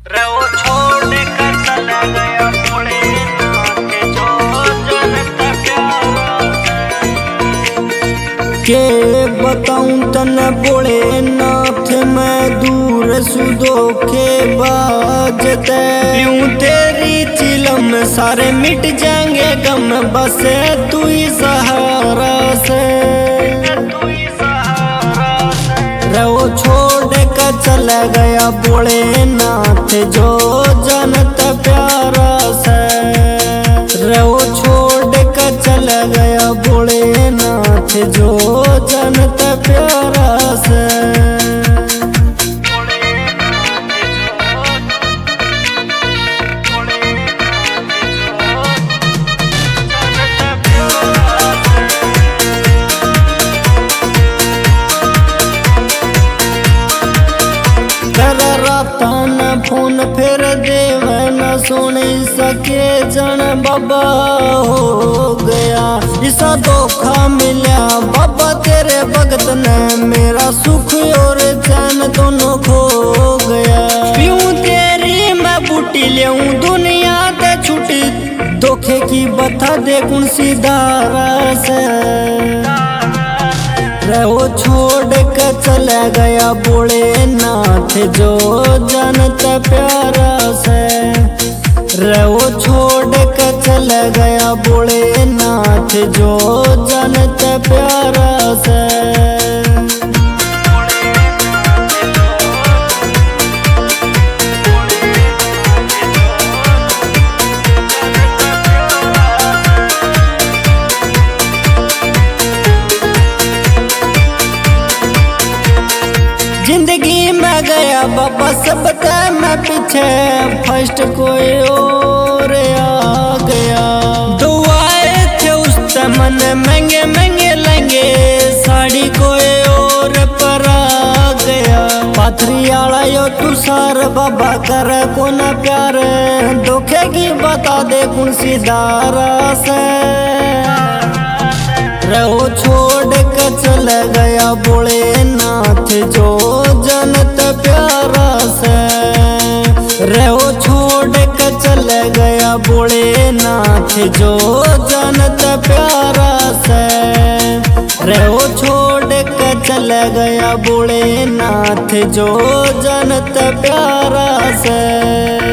रे वो छोड़ कर चला गया भोलेनाथ जो जनता प्यारा के बताऊं तन भोलेनाथ मैं दूर सुधो के बाजते यूं तेरी चिलम सारे मिट जाएंगे गम बस तू ही सहारा से रे वो छोड़ कर चला गया भोलेनाथ जो जनता प्यारा से रे वो छोड़ कर चला गया भोलेनाथ जो जनता प्यारा से रातान फोन फिर देव न सुन सके जन बाबा हो गया इसा धोखा मिला बाबा तेरे भगत ने मेरा सुख और चैन दोनों खो गया क्यों तेरी मैं बूटी लेऊं दुनिया ते छुट्टी धोखे की बता दे कौन सी धारा से रे वो छोड़ कर चला गया भोलेनाथ जो जनता प्यारा से रे वो छोड़ कर चला गया भोलेनाथ जो जनता प्यारा से जिंदगी में गया बाबा सब मैं पीछे फर्स्ट कोई और आ गया दुआए थे उस मन महंगे महंगे लेंगे साड़ी कोई और पर आ गया पाथरी आला यो तू सार बाबा कर को न प्यार धोखे की बता दे कौन सी धारा से रे वो छोड़ कर चला गया भोलेनाथ जो जनता प्यारा से रे वो छोड़ कर चला गया भोलेनाथ जो जनता प्यारा से रे वो छोड़ कर चला गया भोलेनाथ जो जनता प्यारा से।